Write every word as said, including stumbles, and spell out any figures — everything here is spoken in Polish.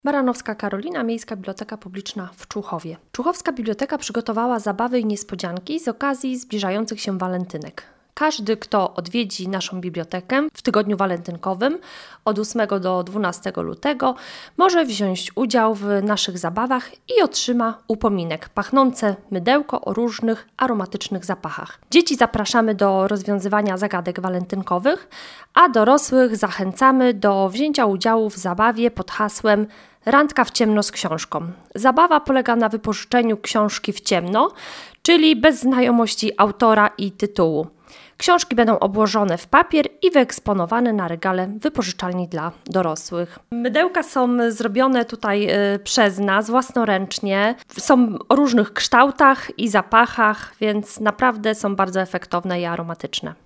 Baranowska Karolina, Miejska Biblioteka Publiczna w Człuchowie. Człuchowska Biblioteka przygotowała zabawy i niespodzianki z okazji zbliżających się walentynek. Każdy, kto odwiedzi naszą bibliotekę w tygodniu walentynkowym od ósmego do dwunastego lutego, może wziąć udział w naszych zabawach i otrzyma upominek, pachnące mydełko o różnych aromatycznych zapachach. Dzieci zapraszamy do rozwiązywania zagadek walentynkowych, a dorosłych zachęcamy do wzięcia udziału w zabawie pod hasłem Randka w ciemno z książką. Zabawa polega na wypożyczeniu książki w ciemno, czyli bez znajomości autora i tytułu. Książki będą obłożone w papier i wyeksponowane na regale wypożyczalni dla dorosłych. Mydełka są zrobione tutaj y, przez nas własnoręcznie. Są o różnych kształtach i zapachach, więc naprawdę są bardzo efektowne i aromatyczne.